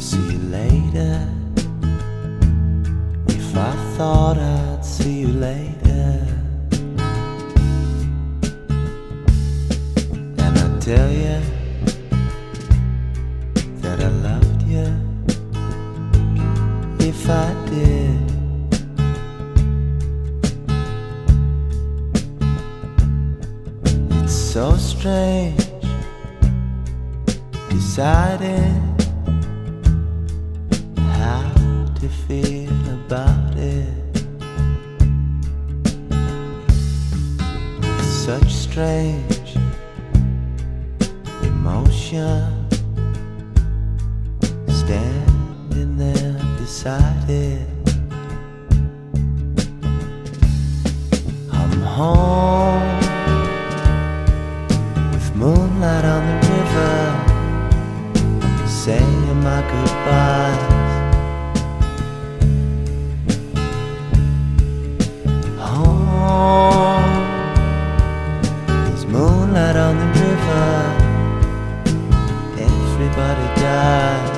See you later. If I thought I'd see you later, and I tell you that I loved you, if I did. It's so strange deciding how to feel about it, with such strange emotion standing there beside it. I'm home with moonlight on the river, saying my goodbyes. Home, there's moonlight on the river, everybody dies.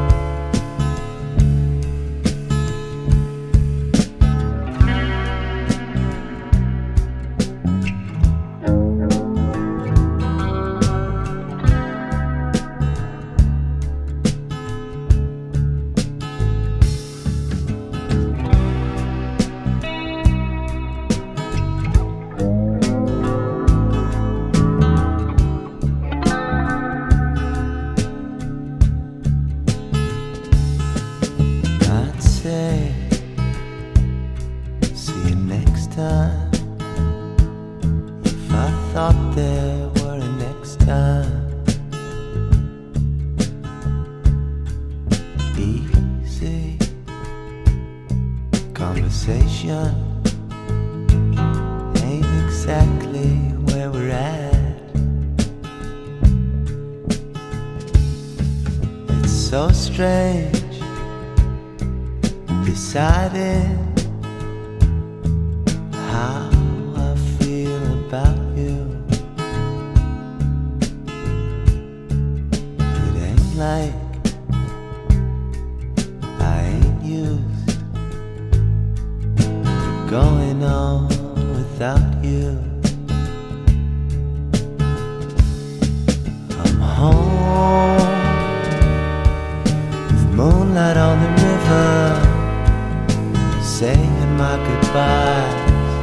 See you next time. If I thought there were a next time. Easy conversation ain't exactly where we're at. It's so strange deciding how I feel about you. It ain't like I ain't used to going on without you. I'm home with moonlight on the river, saying my goodbyes.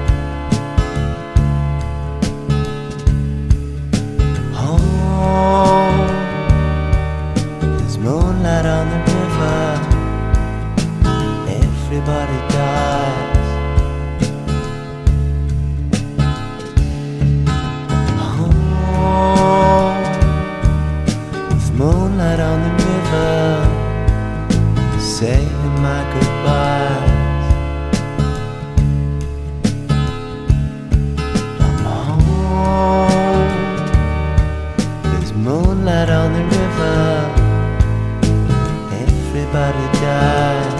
Home, there's moonlight on the river, everybody dies. Home, there's moonlight on the river, saying my goodbyes. Moonlight on the river, everybody dies.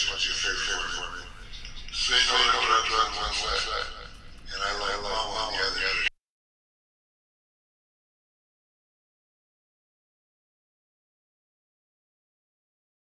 What's your favorite word?